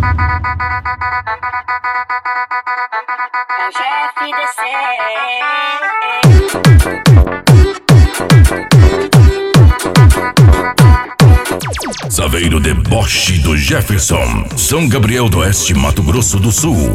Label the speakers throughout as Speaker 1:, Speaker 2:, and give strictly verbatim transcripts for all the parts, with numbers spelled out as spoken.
Speaker 1: Saveiro Deboche do Jefferson, São Gabriel do Oeste, Mato Grosso do Sul.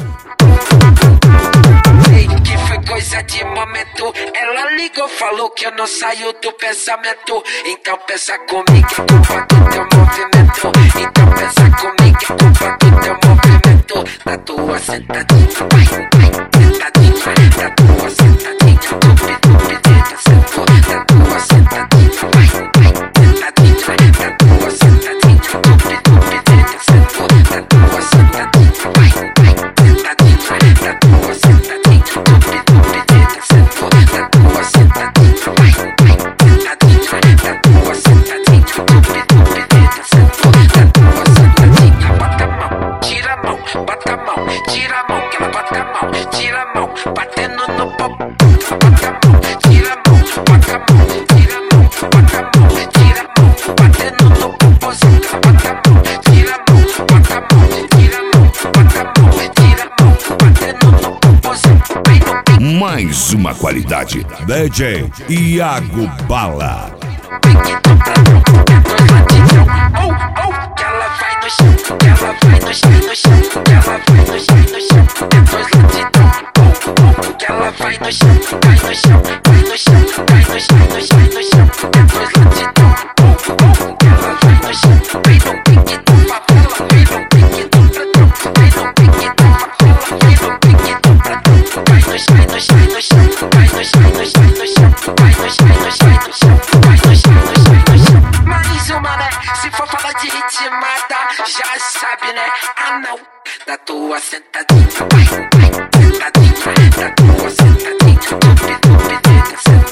Speaker 2: Ei, que foi coisa de momento. Ela ligou, falou que eu não saio do pensamento. Então pensa comigo, é culpa do teu movimento. Então pensa comigo, é culpa do teu movimento. Na tua sentadinha, vai, vai, sentadinha. Na tua sentadinha, tupi, tupi, tenta, sentou. Na tua sentadinha, vai, vai, sentadinha. Na tua sentadinha, tupi, tupi, tenta, sentou. Na tua sentadinha, vai, vai, sentadinha. Na tua sentadinha, tupi, tupi, tenta, sentou. Na tua sentadinha, vai, vai, sentadinha. Na tua sentadinha, tupi, tupi, tenta, sentou. Na tua sentadinha, bota a mão, tira a mão, bota a mão, tira a mão, que ela bota a mão, tira a mão, batendo no pop. Bota a mão, tira a mão, bota a mão, tira a mão, bota a mão, tira a mão, batendo no popozão. Bota a mão, tira a mão, bota a mão, tira a mão, bota a mão, tira a mão, batendo no popozão.
Speaker 1: Mais uma qualidade, D J Iago Bala.
Speaker 2: Oh, oh, que ela vai no chão, que ela vai no chão, no chão, que ela vai no chão, no chão, é dois latidão. Oh, oh, que ela vai no chão, vai no chão, vai no chão, vai no chão, no chão, no chão, é dois latidão. Oh, oh, que ela vai no chão, vem no pique do favela, vem no pique do pratão, vem no pique do favela, vem no pique do pratão. Vai no chão, no chão, no chão, vai no chão, no chão, no chão, vai no chão, no chão, no chão, vai no chão, no chão, no chão. Mais uma, né? Se for falar de ritmada, já sabe, né? Ah, não. Da tua sentadinha, vai, vai, sentadinha. Da tua sentadinha, tupi, tupi, tenta, sentadinha.